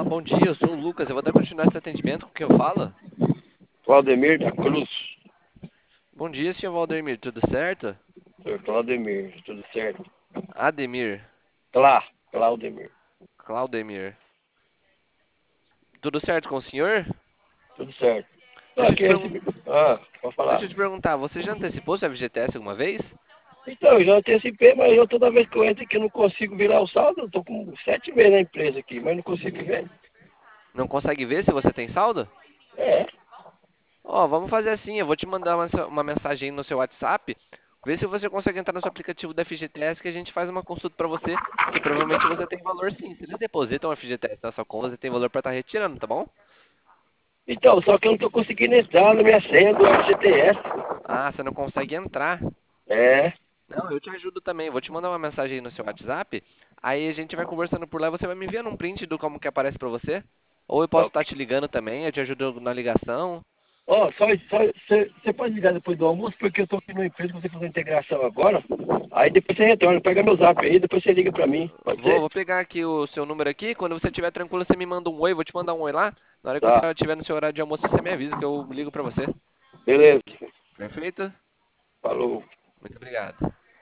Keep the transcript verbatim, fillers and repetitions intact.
Bom dia, eu sou o Lucas. Eu vou dar continuidade esse atendimento com quem eu falo. Claudemir da Cruz. Bom dia, senhor Valdemir. Tudo certo? Senhor Claudemir, tudo certo? Ademir. Clá, Claudemir, Claudemir. Tudo certo com o senhor? tudo certo. Tô Deixa eu te aqui pergun- recebi. Ah, pode Deixa falar. eu te perguntar, você já antecipou seu F G T S alguma vez? Então, eu já antecipei, mas eu toda vez que eu entro aqui eu não consigo virar o saldo. Eu tô com sete meses na empresa aqui, mas não consigo ver. Não consegue ver se você tem saldo? É, Ó, vamos fazer assim, eu vou te mandar uma, uma mensagem no seu WhatsApp. Vê se você consegue entrar no seu aplicativo do F G T S que a gente faz uma consulta pra você, que provavelmente você tem valor sim. Se eles depositam o F G T S na sua conta, você tem valor pra estar retirando, tá bom? então, só que eu não tô conseguindo entrar na minha senha do F G T S. Ah, você não consegue entrar. É, Não, eu te ajudo também. Vou te mandar uma mensagem aí no seu WhatsApp. Aí a gente vai conversando por lá. e Você vai me enviando um print do como que aparece pra você. Ou eu posso ok. estar te ligando também. Eu te ajudo na ligação. Ó, só, só você pode ligar depois do almoço, porque eu tô aqui numa empresa que você faz a integração agora. Aí depois você retorna, pega meu zap aí, depois você liga pra mim. Pode Vou, ser? vou pegar aqui o seu número aqui. Quando você estiver tranquilo, você me manda um oi. Vou te mandar um oi lá. Na hora que você Tá, estiver no seu horário de almoço, você me avisa que eu ligo pra você. beleza. Perfeito? Falou. Muito obrigado.